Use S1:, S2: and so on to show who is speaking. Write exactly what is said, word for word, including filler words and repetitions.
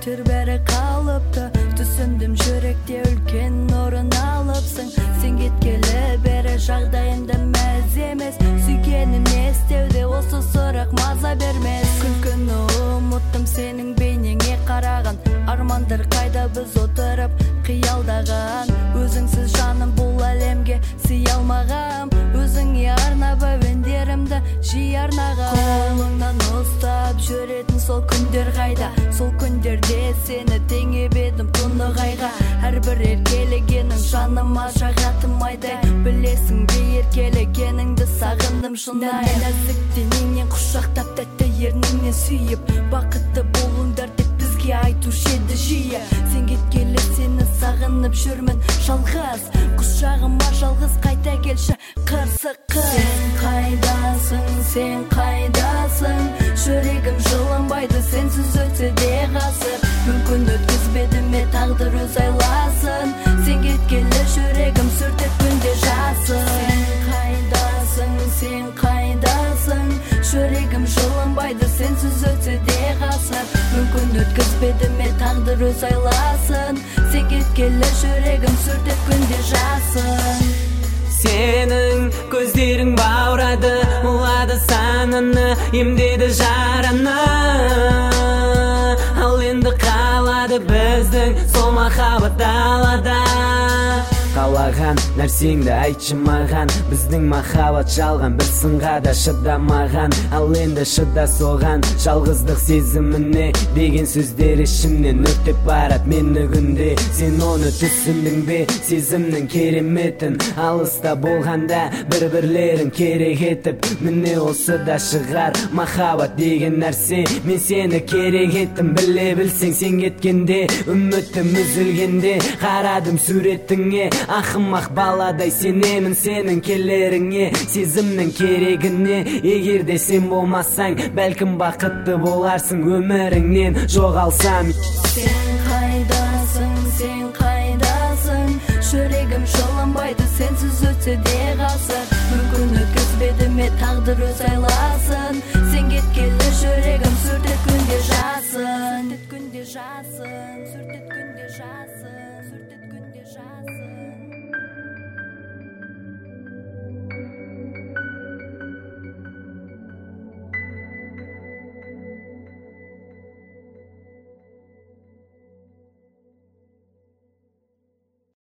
S1: Бүтір бәрі қалыпты, түсіндім жүректе үлкен орын алыпсың. Сен кеткелі бері жағдайымда мәз емес, сүйгенім не істеуде осы сұрақ маза бермес. Күлкіні ұмыттым сенің бейнеңе қараған, армандар қайда біз отырып қиялдаған. Өзіңсіз жаным бұл әлемге сый алмағам, өзіңе арнап әуендерімді жиі арнағам. Қолыңнан ұстап жүретін сол күндер қайда, сол күндерде сені теңеп едім тұнық айға. Әрбір еркелегенің жаныма жағатым айдай, білесің бе еркелегеніңді сағындым шынай. Нәзік денеңнен құшақтап тәтті ерніңнен сүйіп, бақытты болыңдар деп бізге айтушы еді жиі. Сен кеткелі сені сағынып жүрмін жалғыз, құшағыма жалғыз қайта келші қарсы қыз. Сен қайдасың, сен қайдасың, жүрегім жылынбайды сенсіз өтсе де ғасыр. Мүмкін өткізбеді ме тағдыр өз айласын, сен кеткелі жүрегім сүртет күнде жасын. Сен қайдасың, сен қайдасың, жүрегім жылынбайды сенсіз өтсе де ғасыр. Мүмкін өткізбеді ме тағдыр өз айласын, сен кеткелі жүрегім сүртет күнде жасын.
S2: Сенің көздерің баурады, мұлады сананы, емдеді жараны. Ал енді қалады біздің сол махаббат далада. Қалаған нәрсеңді айтшы маған, біздің махаббат жалған, бір сынға да шыдамаған. Ал енді шыда соған, жалғыздық сезіміне деген сөздер ішімнен өтіп барат мені күнде. Сен оны түсіндің бе, сезімнің кереметін, алыста болғанда бір-бірлерін керек етіп. Міне осы да шығар махаббат деген нәрсе, мен сені керек еттім. Біле білсең сен кеткенде, үмітім үзілгенде, қарадым суретіңе, ақымақ баладай сенемін сенің келеріңе, сезімнің керегіне. Егерде сен болмасаң, бәлкім бақытты боларсың өміріңнен жоғалсам.
S1: Сен қайдасың, сен қайдасың, жүрегім жылынбайды сенсіз өтсе де ғасыр. Мүмкін өткізбеді ме тағдыр өз айласын, сен кеткелі жүрегім сүртет күнде жасын. Сүртет күнде жасын, сүртет күнде жасын, сүртет күнде жасын.